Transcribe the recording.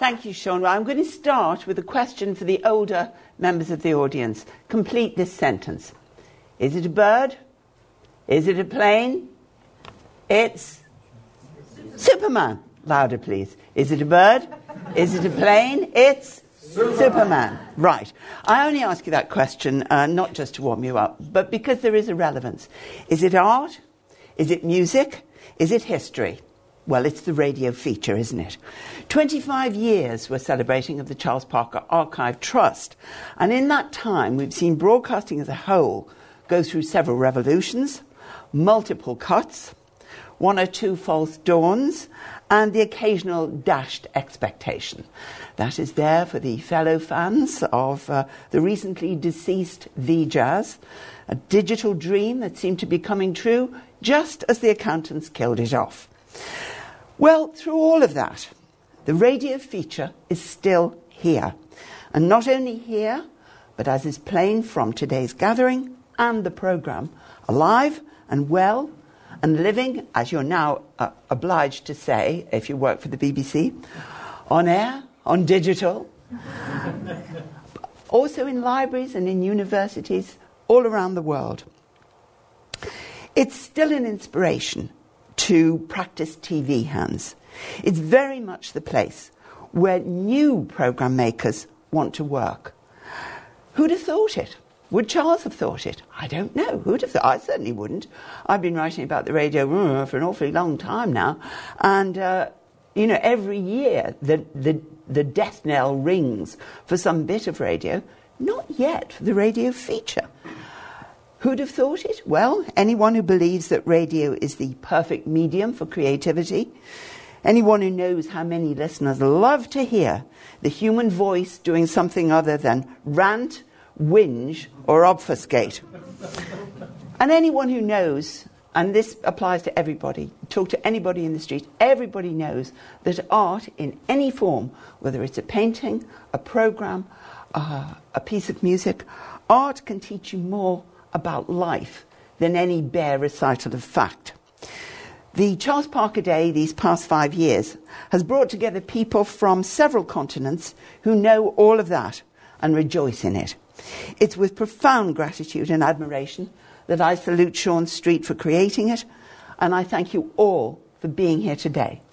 Thank you, Sean. Well, I'm going to start with a question for the older members of the audience. Complete this sentence. Is it a bird? Is it a plane? It's Superman. Louder, please. Is it a bird? Is it a plane? It's Superman. Right. I only ask you that question not just to warm you up, but because there is a relevance. Is it art? Is it music? Is it history? Well, it's the radio feature, isn't it? 25 years we're celebrating of the Charles Parker Archive Trust. And in that time, we've seen broadcasting as a whole go through several revolutions, multiple cuts, one or two false dawns, and the occasional dashed expectation. That is there for the fellow fans of the recently deceased VJazz, a digital dream that seemed to be coming true just as the accountants killed it off. Well, through all of that, the radio feature is still here. And not only here, but as is plain from today's gathering and the programme, alive and well and living, as you're now obliged to say if you work for the BBC, on air, on digital, also in libraries and in universities all around the world. It's still an inspiration to practice TV hands. It's very much the place where new programme makers want to work. Who'd have thought it? Would Charles have thought it? I don't know. Who'd have thought? I certainly wouldn't. I've been writing about the radio for an awfully long time now. And, every year the death knell rings for some bit of radio. Not yet for the radio feature. Who'd have thought it? Well, anyone who believes that radio is the perfect medium for creativity, anyone who knows how many listeners love to hear the human voice doing something other than rant, whinge, or obfuscate. And anyone who knows, and this applies to everybody, talk to anybody in the street, everybody knows that art in any form, whether it's a painting, a programme, a piece of music, art can teach you more about life than any bare recital of fact. The Charles Parker Day these past 5 years has brought together people from several continents who know all of that and rejoice in it. It's with profound gratitude and admiration that I salute Sean Street for creating it, and I thank you all for being here today.